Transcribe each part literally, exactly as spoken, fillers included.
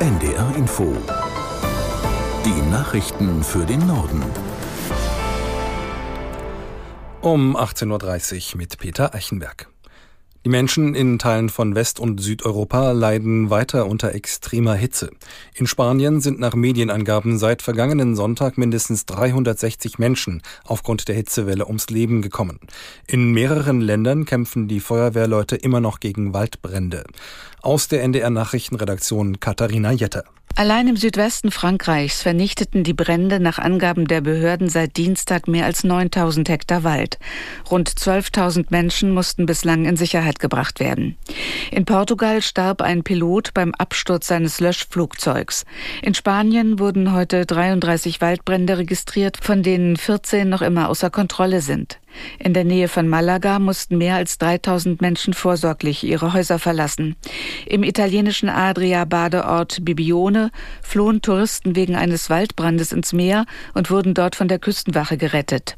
N D R Info. Die Nachrichten für den Norden. Um achtzehn Uhr dreißig mit Peter Eichenberg. Die Menschen in Teilen von West- und Südeuropa leiden weiter unter extremer Hitze. In Spanien sind nach Medienangaben seit vergangenen Sonntag mindestens dreihundertsechzig Menschen aufgrund der Hitzewelle ums Leben gekommen. In mehreren Ländern kämpfen die Feuerwehrleute immer noch gegen Waldbrände. Aus der N D R-Nachrichtenredaktion Katharina Jetter. Allein im Südwesten Frankreichs vernichteten die Brände nach Angaben der Behörden seit Dienstag mehr als neuntausend Hektar Wald. Rund zwölftausend Menschen mussten bislang in Sicherheit gebracht werden. In Portugal starb ein Pilot beim Absturz seines Löschflugzeugs. In Spanien wurden heute dreiunddreißig Waldbrände registriert, von denen vierzehn noch immer außer Kontrolle sind. In der Nähe von Malaga mussten mehr als dreitausend Menschen vorsorglich ihre Häuser verlassen. Im italienischen Adria-Badeort Bibione flohen Touristen wegen eines Waldbrandes ins Meer und wurden dort von der Küstenwache gerettet.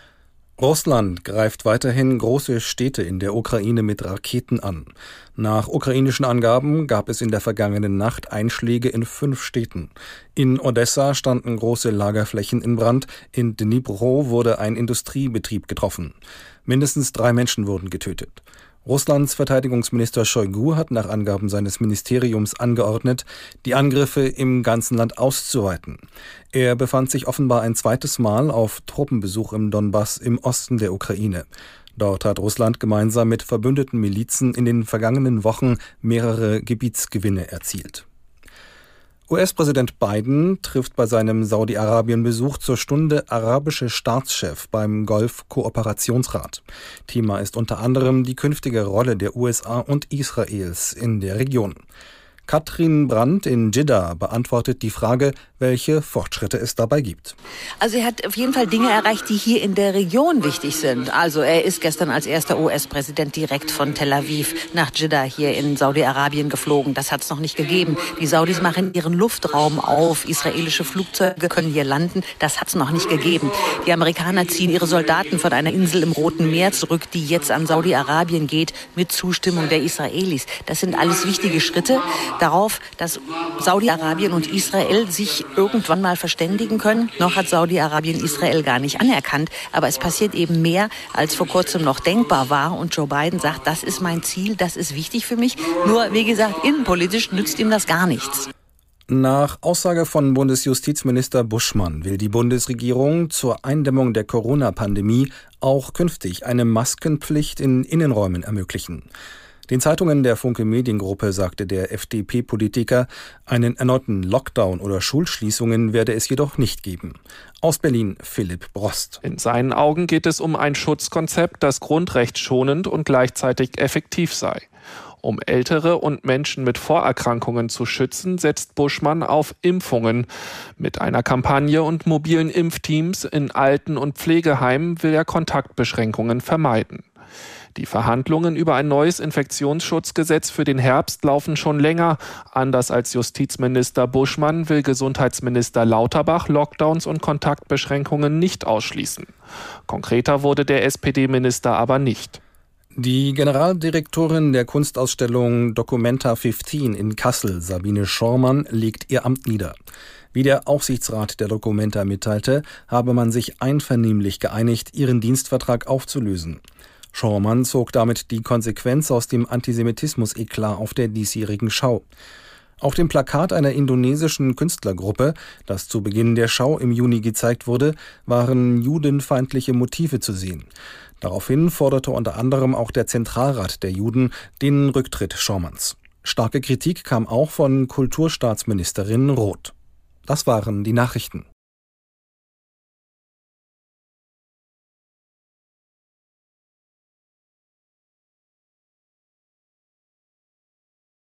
Russland greift weiterhin große Städte in der Ukraine mit Raketen an. Nach ukrainischen Angaben gab es in der vergangenen Nacht Einschläge in fünf Städten. In Odessa standen große Lagerflächen in Brand, in Dnipro wurde ein Industriebetrieb getroffen. Mindestens drei Menschen wurden getötet. Russlands Verteidigungsminister Shoigu hat nach Angaben seines Ministeriums angeordnet, die Angriffe im ganzen Land auszuweiten. Er befand sich offenbar ein zweites Mal auf Truppenbesuch im Donbass im Osten der Ukraine. Dort hat Russland gemeinsam mit verbündeten Milizen in den vergangenen Wochen mehrere Gebietsgewinne erzielt. U S-Präsident Biden trifft bei seinem Saudi-Arabien-Besuch zur Stunde arabische Staatschef beim Golf-Kooperationsrat. Thema ist unter anderem die künftige Rolle der U S A und Israels in der Region. Katrin Brandt in Jeddah beantwortet die Frage, welche Fortschritte es dabei gibt. Also er hat auf jeden Fall Dinge erreicht, die hier in der Region wichtig sind. Also er ist gestern als erster U S-Präsident direkt von Tel Aviv nach Jeddah hier in Saudi-Arabien geflogen. Das hat es noch nicht gegeben. Die Saudis machen ihren Luftraum auf. Israelische Flugzeuge können hier landen. Das hat es noch nicht gegeben. Die Amerikaner ziehen ihre Soldaten von einer Insel im Roten Meer zurück, die jetzt an Saudi-Arabien geht, mit Zustimmung der Israelis. Das sind alles wichtige Schritte darauf, dass Saudi-Arabien und Israel sich irgendwann mal verständigen können. Noch hat Saudi-Arabien Israel gar nicht anerkannt, aber es passiert eben mehr, als vor kurzem noch denkbar war. Und Joe Biden sagt, das ist mein Ziel, das ist wichtig für mich. Nur, wie gesagt, innenpolitisch nützt ihm das gar nichts. Nach Aussage von Bundesjustizminister Buschmann will die Bundesregierung zur Eindämmung der Corona-Pandemie auch künftig eine Maskenpflicht in Innenräumen ermöglichen. Den Zeitungen der Funke Mediengruppe sagte der F D P-Politiker, einen erneuten Lockdown oder Schulschließungen werde es jedoch nicht geben. Aus Berlin Philipp Brost. In seinen Augen geht es um ein Schutzkonzept, das grundrechtsschonend und gleichzeitig effektiv sei. Um Ältere und Menschen mit Vorerkrankungen zu schützen, setzt Buschmann auf Impfungen. Mit einer Kampagne und mobilen Impfteams in Alten- und Pflegeheimen will er Kontaktbeschränkungen vermeiden. Die Verhandlungen über ein neues Infektionsschutzgesetz für den Herbst laufen schon länger. Anders als Justizminister Buschmann will Gesundheitsminister Lauterbach Lockdowns und Kontaktbeschränkungen nicht ausschließen. Konkreter wurde der S P D-Minister aber nicht. Die Generaldirektorin der Kunstausstellung Documenta fünfzehn in Kassel, Sabine Schormann, legt ihr Amt nieder. Wie der Aufsichtsrat der Documenta mitteilte, habe man sich einvernehmlich geeinigt, ihren Dienstvertrag aufzulösen. Schormann zog damit die Konsequenz aus dem Antisemitismus-Eklat auf der diesjährigen Schau. Auf dem Plakat einer indonesischen Künstlergruppe, das zu Beginn der Schau im Juni gezeigt wurde, waren judenfeindliche Motive zu sehen. Daraufhin forderte unter anderem auch der Zentralrat der Juden den Rücktritt Schormanns. Starke Kritik kam auch von Kulturstaatsministerin Roth. Das waren die Nachrichten.